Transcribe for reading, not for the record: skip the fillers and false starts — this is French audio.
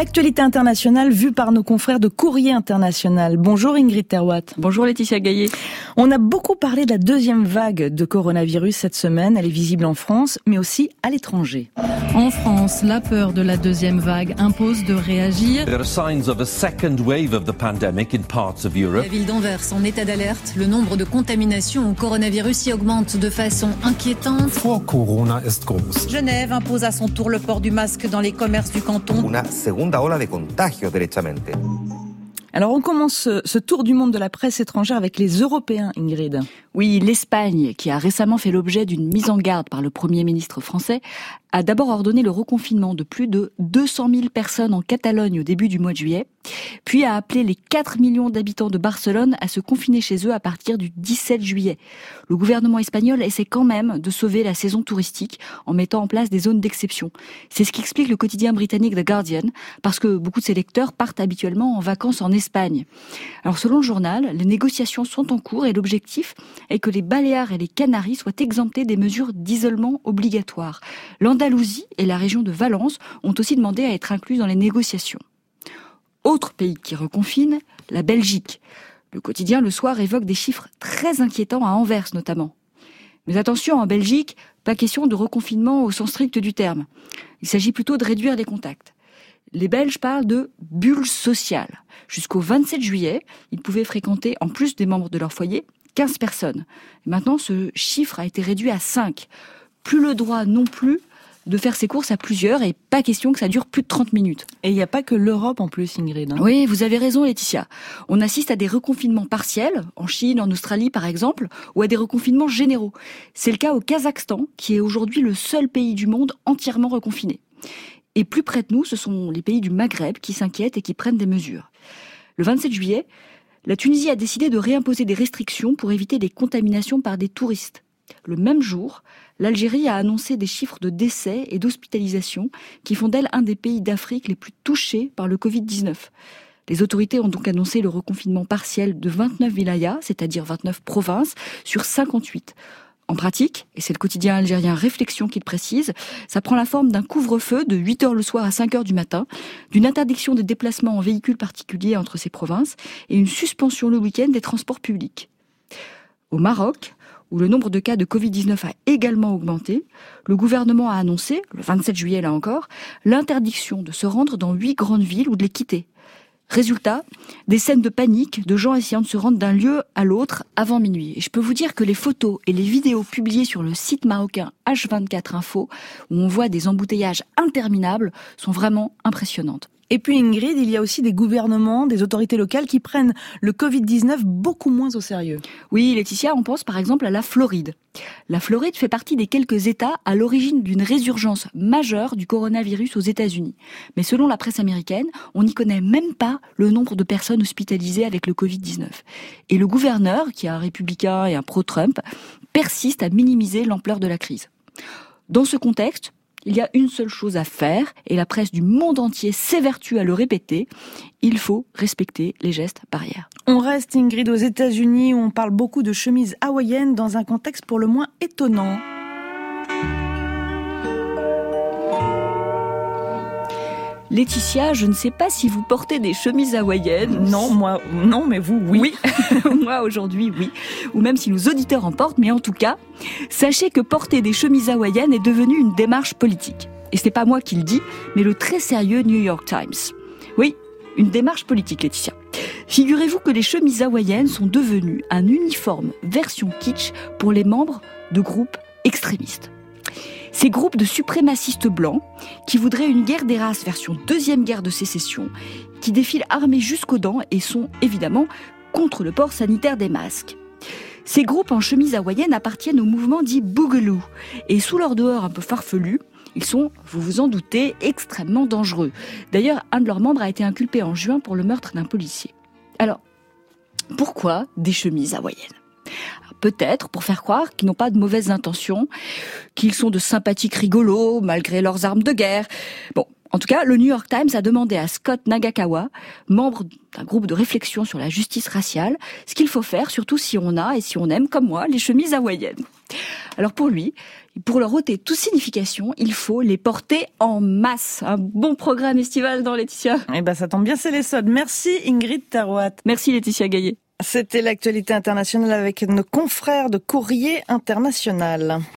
L'actualité internationale vue par nos confrères de Courrier International. Bonjour Ingrid Terwatt. Bonjour Laetitia Gaillet. On a beaucoup parlé de la deuxième vague de coronavirus cette semaine. Elle est visible en France, mais aussi à l'étranger. En France, la peur de la deuxième vague impose de réagir. There are signs of a second wave of the pandemic in parts of Europe. La ville d'Anvers en état d'alerte. Le nombre de contaminations au coronavirus y augmente de façon inquiétante. Vor Corona ist groß. Genève impose à son tour le port du masque dans les commerces du canton. Una segunda ola de contagios, derechamente. Alors on commence ce tour du monde de la presse étrangère avec les Européens, Ingrid. Oui, l'Espagne, qui a récemment fait l'objet d'une mise en garde par le Premier ministre français, a d'abord ordonné le reconfinement de plus de 200 000 personnes en Catalogne au début du mois de juillet, puis a appelé les 4 millions d'habitants de Barcelone à se confiner chez eux à partir du 17 juillet. Le gouvernement espagnol essaie quand même de sauver la saison touristique en mettant en place des zones d'exception. C'est ce qu'explique le quotidien britannique The Guardian, parce que beaucoup de ses lecteurs partent habituellement en vacances en Espagne. Alors selon le journal, les négociations sont en cours et l'objectif est que les Baléares et les Canaries soient exemptés des mesures d'isolement obligatoires. L'Andalousie et la région de Valence ont aussi demandé à être inclus dans les négociations. Autre pays qui reconfine, la Belgique. Le quotidien Le Soir évoque des chiffres très inquiétants à Anvers notamment. Mais attention, en Belgique, pas question de reconfinement au sens strict du terme. Il s'agit plutôt de réduire les contacts. Les Belges parlent de bulle sociale. Jusqu'au 27 juillet, ils pouvaient fréquenter, en plus des membres de leur foyer, 15 personnes. Et maintenant, ce chiffre a été réduit à 5. Plus le droit non plus de faire ses courses à plusieurs et pas question que ça dure plus de 30 minutes. Et il n'y a pas que l'Europe en plus, Ingrid. Oui, vous avez raison Laetitia. On assiste à des reconfinements partiels, en Chine, en Australie par exemple, ou à des reconfinements généraux. C'est le cas au Kazakhstan, qui est aujourd'hui le seul pays du monde entièrement reconfiné. Et plus près de nous, ce sont les pays du Maghreb qui s'inquiètent et qui prennent des mesures. Le 27 juillet, la Tunisie a décidé de réimposer des restrictions pour éviter les contaminations par des touristes. Le même jour, l'Algérie a annoncé des chiffres de décès et d'hospitalisation qui font d'elle un des pays d'Afrique les plus touchés par le Covid-19. Les autorités ont donc annoncé le reconfinement partiel de 29 wilayas, c'est-à-dire 29 provinces, sur 58. En pratique, et c'est le quotidien algérien Réflexion qui le précise, ça prend la forme d'un couvre-feu de 8h le soir à 5h du matin, d'une interdiction des déplacements en véhicules particuliers entre ces provinces et une suspension le week-end des transports publics. Au Maroc, où le nombre de cas de Covid-19 a également augmenté, le gouvernement a annoncé, le 27 juillet là encore, l'interdiction de se rendre dans 8 grandes villes ou de les quitter. Résultat, des scènes de panique, de gens essayant de se rendre d'un lieu à l'autre avant minuit. Et je peux vous dire que les photos et les vidéos publiées sur le site marocain H24 Info, où on voit des embouteillages interminables, sont vraiment impressionnantes. Et puis Ingrid, il y a aussi des gouvernements, des autorités locales qui prennent le Covid-19 beaucoup moins au sérieux. Oui, Laetitia, on pense par exemple à la Floride. La Floride fait partie des quelques États à l'origine d'une résurgence majeure du coronavirus aux États-Unis. Mais selon la presse américaine, on n'y connaît même pas le nombre de personnes hospitalisées avec le Covid-19. Et le gouverneur, qui est un républicain et un pro-Trump, persiste à minimiser l'ampleur de la crise. Dans ce contexte, il y a une seule chose à faire, et la presse du monde entier s'évertue à le répéter, il faut respecter les gestes barrières. On reste, Ingrid, aux États-Unis où on parle beaucoup de chemises hawaïennes dans un contexte pour le moins étonnant. Laetitia, je ne sais pas si vous portez des chemises hawaïennes. Non, moi, non, mais vous, oui. Oui, moi aujourd'hui, oui. Ou même si nos auditeurs en portent, mais en tout cas, sachez que porter des chemises hawaïennes est devenu une démarche politique. Et ce n'est pas moi qui le dis, mais le très sérieux New York Times. Oui, une démarche politique, Laetitia. Figurez-vous que les chemises hawaïennes sont devenues un uniforme version kitsch pour les membres de groupes extrémistes. Ces groupes de suprémacistes blancs qui voudraient une guerre des races version deuxième guerre de sécession, qui défilent armés jusqu'aux dents et sont évidemment contre le port sanitaire des masques. Ces groupes en chemise hawaïenne appartiennent au mouvement dit Boogaloo et sous leur dehors un peu farfelu, ils sont, vous vous en doutez, extrêmement dangereux. D'ailleurs, un de leurs membres a été inculpé en juin pour le meurtre d'un policier. Alors, pourquoi des chemises hawaïennes ? Peut-être pour faire croire qu'ils n'ont pas de mauvaises intentions, qu'ils sont de sympathiques rigolos malgré leurs armes de guerre. Bon, en tout cas, le New York Times a demandé à Scott Nagakawa, membre d'un groupe de réflexion sur la justice raciale, ce qu'il faut faire, surtout si on a et si on aime, comme moi, les chemises hawaïennes. Alors pour lui, Pour leur ôter toute signification, il faut les porter en masse. Un bon programme estival dans Laetitia. Eh ben, ça tombe bien, c'est l'Essonne. Merci Ingrid Tarouat. Merci Laetitia Gaillet. C'était l'actualité internationale avec nos confrères de Courrier International.